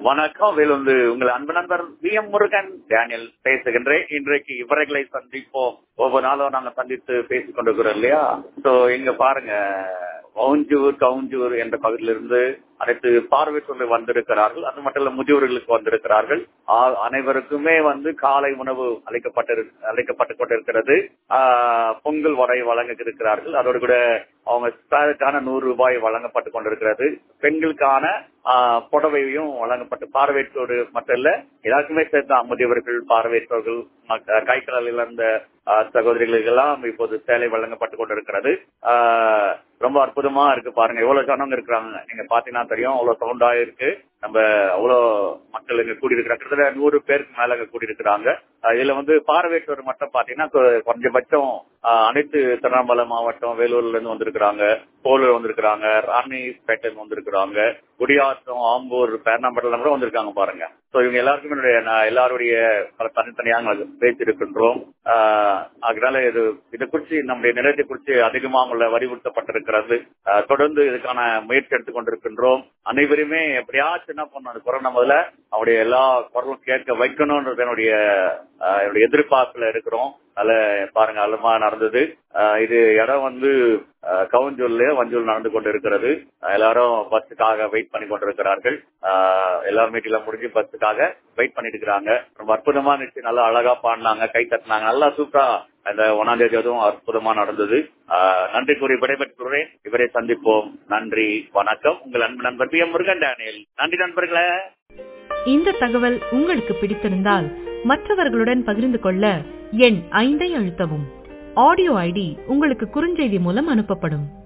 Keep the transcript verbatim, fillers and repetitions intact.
வணக்கம். வேலூந்து உங்கள் அன்பு நண்பர் வி எம் முருகன் டேனியல் பேசுகின்றேன். இன்றைக்கு இவர்களை சந்திப்போம். ஒவ்வொரு நாளும் நாங்க சந்தித்து பேசிக் கொண்டிருக்கிறோம் இல்லையா? சோ இங்க பாருங்க, கவுஞ்சூர் கவுஞ்சூர் என்ற பகுதியிலிருந்து அனைத்து பார்வையாளர்கள் வந்திருக்கிறார்கள். அது மட்டும் இல்ல, முதியோர்களுக்கு வந்திருக்கிறார்கள். அனைவருக்குமே வந்து காலை உணவு அளிக்கப்பட்டு அளிக்கப்பட்டு கொண்டிருக்கிறது. பொங்கல் வடை வழங்க இருக்கிறார்கள். அதோடு கூட அவங்க ஸ்பேருக்கான நூறு ரூபாய் வழங்கப்பட்டு கொண்டிருக்கிறது. பெண்களுக்கான புடவையும் வழங்கப்பட்டு பார்வையற்றோடு மட்டும் இல்ல, எல்லாருக்குமே சேர்ந்த முதியவர்கள், பார்வையற்றோர்கள், கை கடலில் இழந்த சகோதரிகளுக்கு எல்லாம் இப்போது சேலை வழங்கப்பட்டு கொண்டிருக்கிறது. ரொம்ப அற்புதமா இருக்கு பாருங்க. எவ்வளவு ஜனங்க இருக்கிறாங்க நீங்க பாத்தீங்கன்னா தெரியும். அவ்வளவு சவுண்டா இருக்கு. நம்ம அவ்வளவு மக்கள் இங்க கூடியிருக்கிறாங்க. கிட்டத்தட்ட நூறு பேருக்கு மேல இங்க கூடியிருக்கிறாங்க. இதுல வந்து பார்வையற்றோர் மட்டும் பாத்தீங்கன்னா குறைஞ்சபட்சம் அனைத்து திருவண்ணாமலை மாவட்டம், வேலூர்ல இருந்து வந்திருக்கிறாங்க, போலூர் வந்திருக்கிறாங்க, ராணிப்பேட்டை வந்திருக்கிறாங்க, குடியாத்தம், ஆம்பூர், பேரணாம்பட்டில கூட வந்திருக்காங்க பாருங்க. சோ இவங்க எல்லாருக்குமே என்னுடைய எல்லாருடைய தனித்தனியாக பேசியிருக்கின்றோம். அதனால இது இதை குறித்து நம்முடைய நிலையத்தை குறித்து அதிகமாக உள்ள வலியுறுத்தப்பட்டிருக்கிறது. தொடர்ந்து இதுக்கான முயற்சி எடுத்துக் கொண்டிருக்கின்றோம். அனைவருமே எப்படியாச்சும் என்ன பண்ணணும், கொரோனா முதல்ல அவருடைய எல்லா குரலும் கேட்க வைக்கணும்ன்றது என்னுடைய எதிர்பார்ப்புல இருக்கிறோம். அதுல பாருங்க, அலுமா நடந்தது. இது இடம் வந்து கவுஞ்சூர்ல வஞ்சூர் நடந்து கொண்டிருக்கிறது. எல்லாரும் பஸ்ஸுக்காக வெயிட் பண்ணி கொண்டிருக்கிறார்கள். எல்லாரும் மீட்டிங் முடிஞ்சு பஸ்ஸுக்காக வெயிட் பண்ணிட்டு இருக்கிறாங்க. ரொம்ப அற்புதமா இருந்துச்சு. நல்லா அழகா பாடினாங்க, கை தட்டினாங்க. நல்லா சூப்பரா இந்த ஒன்னாம் தேதி அதுவும் அற்புதமா நடந்தது. நன்றி கூறி விடைபெற்றுறேன். இவரை சந்திப்போம். நன்றி, வணக்கம். உங்கள் அன்பு நண்பர் பி எம் முருகன் டேனியல். நன்றி நண்பர்களே. இந்த தகவல் உங்களுக்கு பிடித்திருந்தால் மற்றவர்களுடன் பகிர்ந்து கொள்ள எண் ஐந்தை அழுத்தவும். ஆடியோ ஐடி உங்களுக்கு குறுஞ்செய்தி மூலம் அனுப்பப்படும்.